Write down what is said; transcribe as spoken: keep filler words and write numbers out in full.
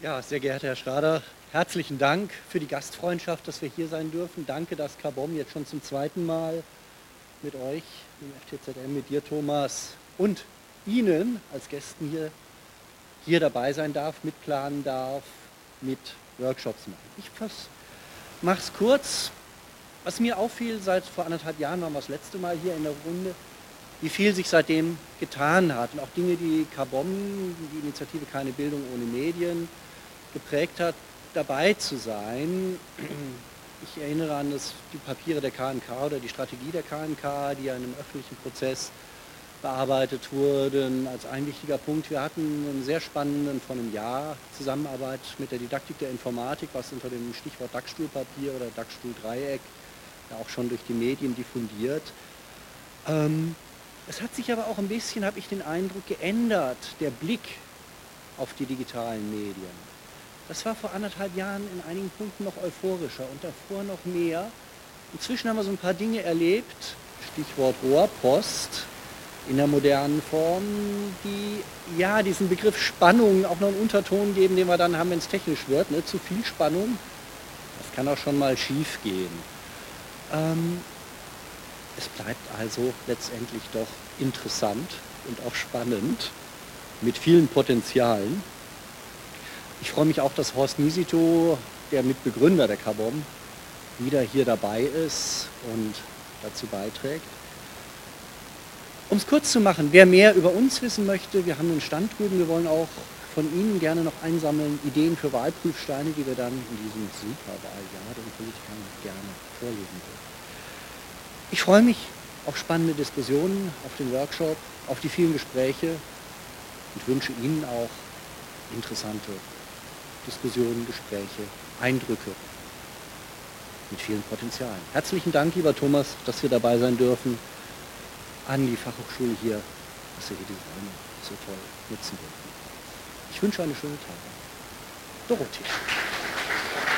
Ja, sehr geehrter Herr Schrader, herzlichen Dank für die Gastfreundschaft, dass wir hier sein dürfen. Danke, dass KaBOM jetzt schon zum zweiten Mal mit euch, dem F T Z M, mit dir, Thomas, und Ihnen als Gästen hier, hier dabei sein darf, mitplanen darf, mit Workshops machen. Ich mache es kurz. Was mir auffiel, seit vor anderthalb Jahren waren wir das letzte Mal hier in der Runde, wie viel sich seitdem getan hat und auch Dinge, die KaBOM, die Initiative Keine Bildung ohne Medien, geprägt hat, dabei zu sein. Ich erinnere an das, die Papiere der K N K oder die Strategie der K N K, die ja in einem öffentlichen Prozess bearbeitet wurden. Als ein wichtiger Punkt, wir hatten einen sehr spannenden, vor einem Jahr, Zusammenarbeit mit der Didaktik der Informatik, was unter dem Stichwort DAX-Stuhlpapier oder DAX-Stuhldreieck ja auch schon durch die Medien diffundiert. Ähm, es hat sich aber auch ein bisschen, habe ich den Eindruck, geändert, der Blick auf die digitalen Medien. Das war vor anderthalb Jahren in einigen Punkten noch euphorischer und davor noch mehr. Inzwischen haben wir so ein paar Dinge erlebt, Stichwort Rohrpost in der modernen Form, die ja diesen Begriff Spannung auch noch einen Unterton geben, den wir dann haben, wenn es technisch wird. Ne? Zu viel Spannung, das kann auch schon mal schief gehen. Ähm, es bleibt also letztendlich doch interessant und auch spannend mit vielen Potenzialen. Ich freue mich auch, dass Horst Nisito, der Mitbegründer der KaBOM, wieder hier dabei ist und dazu beiträgt. Um es kurz zu machen, wer mehr über uns wissen möchte, wir haben einen Stand drüben, wir wollen auch von Ihnen gerne noch einsammeln, Ideen für Wahlprüfsteine, die wir dann in diesem Superwahljahr den Politikern gerne vorlegen würden. Ich freue mich auf spannende Diskussionen, auf den Workshop, auf die vielen Gespräche und wünsche Ihnen auch interessante Diskussionen, Gespräche, Eindrücke mit vielen Potenzialen. Herzlichen Dank, lieber Thomas, dass wir dabei sein dürfen, an die Fachhochschule hier, dass wir hier die Räume so toll nutzen dürfen. Ich wünsche eine schöne Tage. Dorothee.